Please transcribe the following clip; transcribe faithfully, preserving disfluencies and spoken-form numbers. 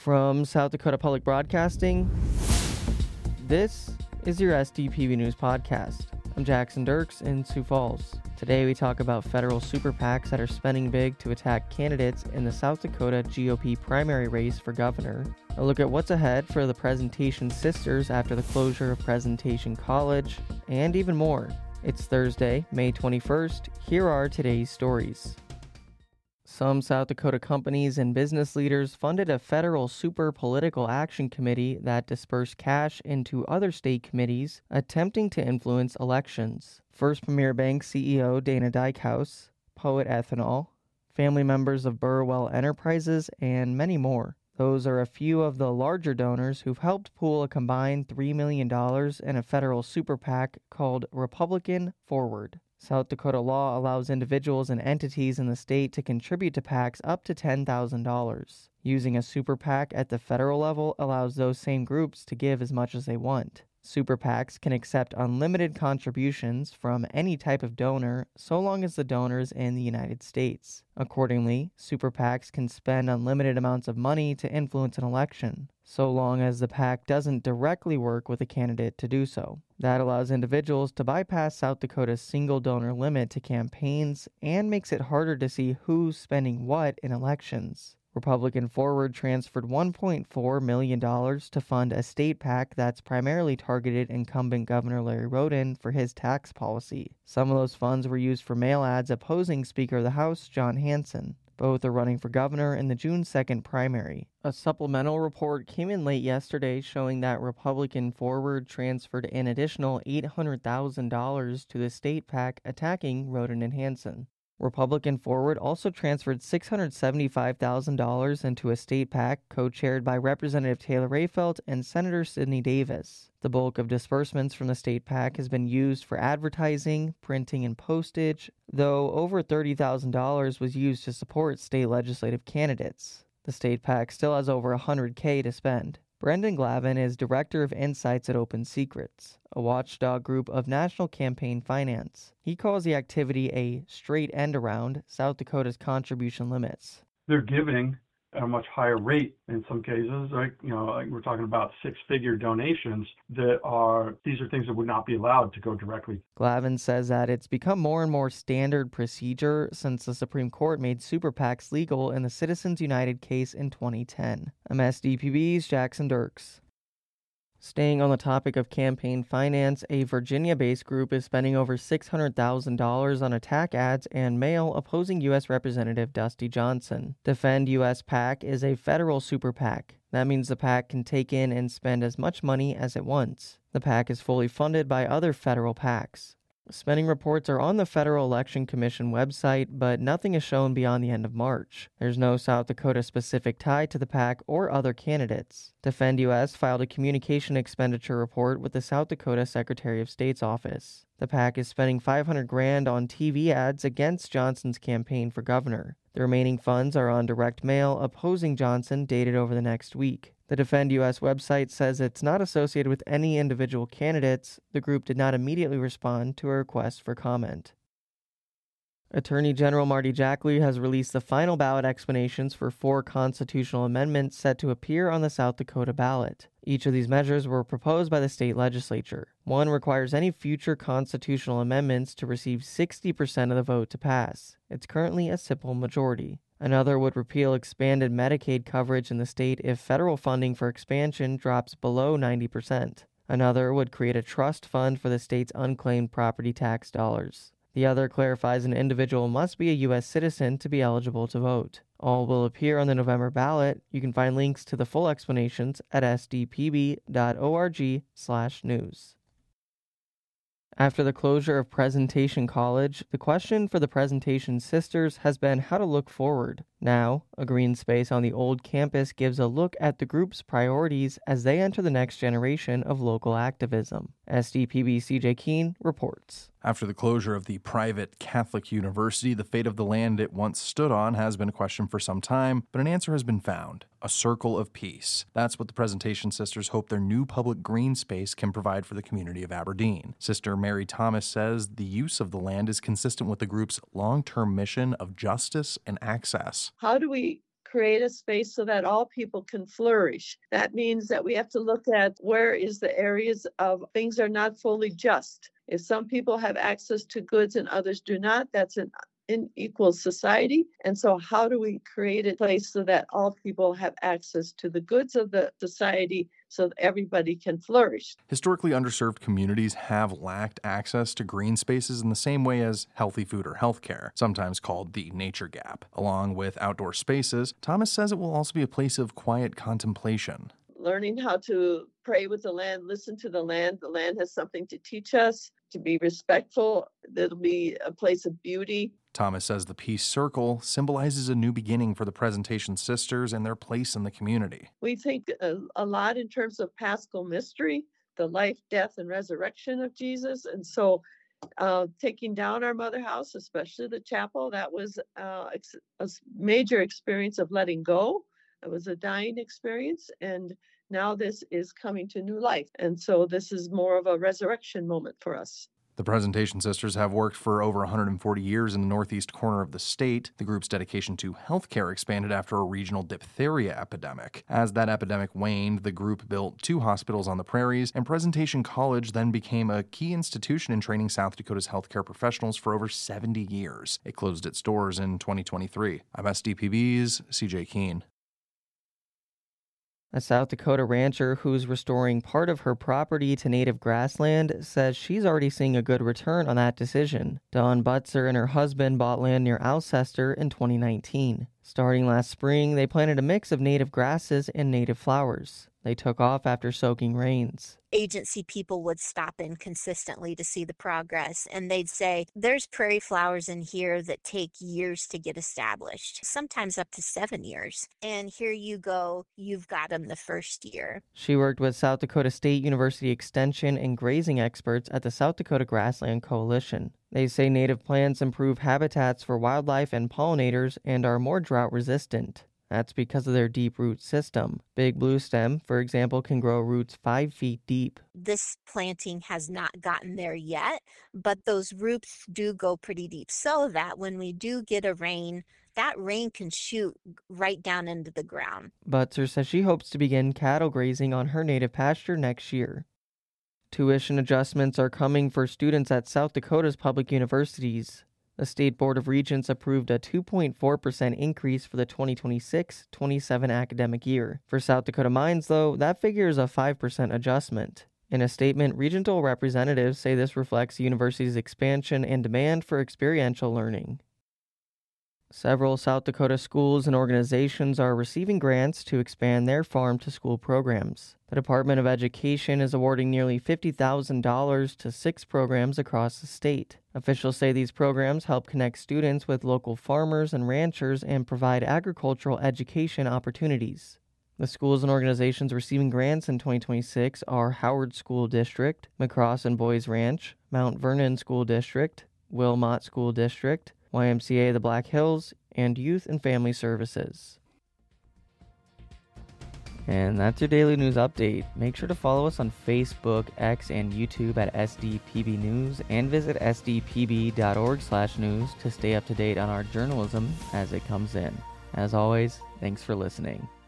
From South Dakota Public Broadcasting, this is your S D P B News Podcast. I'm Jackson Dirks in Sioux Falls. Today we talk about federal super PACs that are spending big to attack candidates in the South Dakota G O P primary race for governor. A look at what's ahead for the Presentation Sisters after the closure of Presentation College, and even more. It's Thursday, May twenty-first. Here are today's stories. Some South Dakota companies and business leaders funded a federal super political action committee that dispersed cash into other state committees attempting to influence elections. First Premier Bank C E O Dana Dykhouse, Poet Ethanol, family members of Burwell Enterprises, and many more. Those are a few of the larger donors who've helped pool a combined three million dollars in a federal super PAC called Republican Forward. South Dakota law allows individuals and entities in the state to contribute to PACs up to ten thousand dollars. Using a super PAC at the federal level allows those same groups to give as much as they want. Super PACs can accept unlimited contributions from any type of donor so long as the donor is in the United States. Accordingly, super PACs can spend unlimited amounts of money to influence an election, so long as the PAC doesn't directly work with a candidate to do so. That allows individuals to bypass South Dakota's single donor limit to campaigns and makes it harder to see who's spending what in elections. Republican Forward transferred one point four million dollars to fund a state PAC that's primarily targeted incumbent Governor Larry Roden for his tax policy. Some of those funds were used for mail ads opposing Speaker of the House John Hanson. Both are running for governor in the June second primary. A supplemental report came in late yesterday showing that Republican Forward transferred an additional eight hundred thousand dollars to the state PAC attacking Roden and Hanson. Republican Forward also transferred six hundred seventy-five thousand dollars into a state PAC co-chaired by Representative Taylor Rayfelt and Senator Sidney Davis. The bulk of disbursements from the state PAC has been used for advertising, printing, and postage, though over thirty thousand dollars was used to support state legislative candidates. The state PAC still has over one hundred thousand dollars to spend. Brendan Glavin is Director of Insights at Open Secrets, a watchdog group of national campaign finance. He calls the activity a straight end around South Dakota's contribution limits. They're giving at a much higher rate in some cases, right? You know, like we're talking about six-figure donations that are, these are things that would not be allowed to go directly. Glavin says that it's become more and more standard procedure since the Supreme Court made super PACs legal in the Citizens United case in twenty ten. I'm S D P B's Jackson Dirks. Staying on the topic of campaign finance, a Virginia-based group is spending over six hundred thousand dollars on attack ads and mail opposing U S Representative Dusty Johnson. Defend U S PAC is a federal super PAC. That means the PAC can take in and spend as much money as it wants. The PAC is fully funded by other federal PACs. Spending reports are on the Federal Election Commission website, but nothing is shown beyond the end of March. There's no South Dakota-specific tie to the PAC or other candidates. Defend U S filed a communication expenditure report with the South Dakota Secretary of State's office. The PAC is spending five hundred grand on T V ads against Johnson's campaign for governor. The remaining funds are on direct mail opposing Johnson dated over the next week. The Defend U S website says it's not associated with any individual candidates. The group did not immediately respond to a request for comment. Attorney General Marty Jackley has released the final ballot explanations for four constitutional amendments set to appear on the South Dakota ballot. Each of these measures were proposed by the state legislature. One requires any future constitutional amendments to receive sixty percent of the vote to pass. It's currently a simple majority. Another would repeal expanded Medicaid coverage in the state if federal funding for expansion drops below ninety percent. Another would create a trust fund for the state's unclaimed property tax dollars. The other clarifies an individual must be a U S citizen to be eligible to vote. All will appear on the November ballot. You can find links to the full explanations at s d p b dot org slash news. After the closure of Presentation College, the question for the Presentation Sisters has been how to look forward. Now, a green space on the old campus gives a look at the group's priorities as they enter the next generation of local activism. S D P B C J Keene reports. After the closure of the private Catholic university, the fate of the land it once stood on has been questioned for some time, but an answer has been found. A circle of peace. That's what the Presentation Sisters hope their new public green space can provide for the community of Aberdeen. Sister Mary Thomas says the use of the land is consistent with the group's long-term mission of justice and access. How do we create a space so that all people can flourish. That means that we have to look at where is the areas of things are not fully just. If some people have access to goods and others do not, that's an unequal society. And so how do we create a place so that all people have access to the goods of the society so that everybody can flourish? Historically underserved communities have lacked access to green spaces in the same way as healthy food or healthcare, sometimes called the nature gap. Along with outdoor spaces, Thomas says it will also be a place of quiet contemplation. Learning how to pray with the land, listen to the land. The land has something to teach us, to be respectful. It'll be a place of beauty. Thomas says the Peace Circle symbolizes a new beginning for the Presentation Sisters and their place in the community. We think a, a lot in terms of Paschal mystery, the life, death, and resurrection of Jesus. And so uh, taking down our mother house, especially the chapel, that was uh, a major experience of letting go. It was a dying experience, and now this is coming to new life. And so this is more of a resurrection moment for us. The Presentation Sisters have worked for over one hundred forty years in the northeast corner of the state. The group's dedication to healthcare expanded after a regional diphtheria epidemic. As that epidemic waned, the group built two hospitals on the prairies, and Presentation College then became a key institution in training South Dakota's healthcare professionals for over seventy years. It closed its doors in twenty twenty-three. I'm S D P B's C J Keene. A South Dakota rancher who's restoring part of her property to native grassland says she's already seeing a good return on that decision. Dawn Butzer and her husband bought land near Alcester in twenty nineteen. Starting last spring, they planted a mix of native grasses and native flowers. They took off after soaking rains. Agency people would stop in consistently to see the progress, and they'd say, there's prairie flowers in here that take years to get established, sometimes up to seven years. And here you go, you've got them the first year. She worked with South Dakota State University Extension and grazing experts at the South Dakota Grassland Coalition. They say native plants improve habitats for wildlife and pollinators and are more drought resistant. That's because of their deep root system. Big Blue Stem, for example, can grow roots five feet deep. This planting has not gotten there yet, but those roots do go pretty deep, so that when we do get a rain, that rain can shoot right down into the ground. Butzer says she hopes to begin cattle grazing on her native pasture next year. Tuition adjustments are coming for students at South Dakota's public universities. The State Board of Regents approved a two point four percent increase for the twenty twenty-six twenty-seven academic year. For South Dakota Mines, though, that figure is a five percent adjustment. In a statement, regional representatives say this reflects the university's expansion and demand for experiential learning. Several South Dakota schools and organizations are receiving grants to expand their farm-to-school programs. The Department of Education is awarding nearly fifty thousand dollars to six programs across the state. Officials say these programs help connect students with local farmers and ranchers and provide agricultural education opportunities. The schools and organizations receiving grants in twenty twenty-six are Howard School District, McCross and Boys Ranch, Mount Vernon School District, Wilmot School District, Y M C A The Black Hills, and Youth and Family Services. And that's your daily news update. Make sure to follow us on Facebook, X, and YouTube at S D P B News, and visit S D P B dot org slash news to stay up to date on our journalism as it comes in. As always, thanks for listening.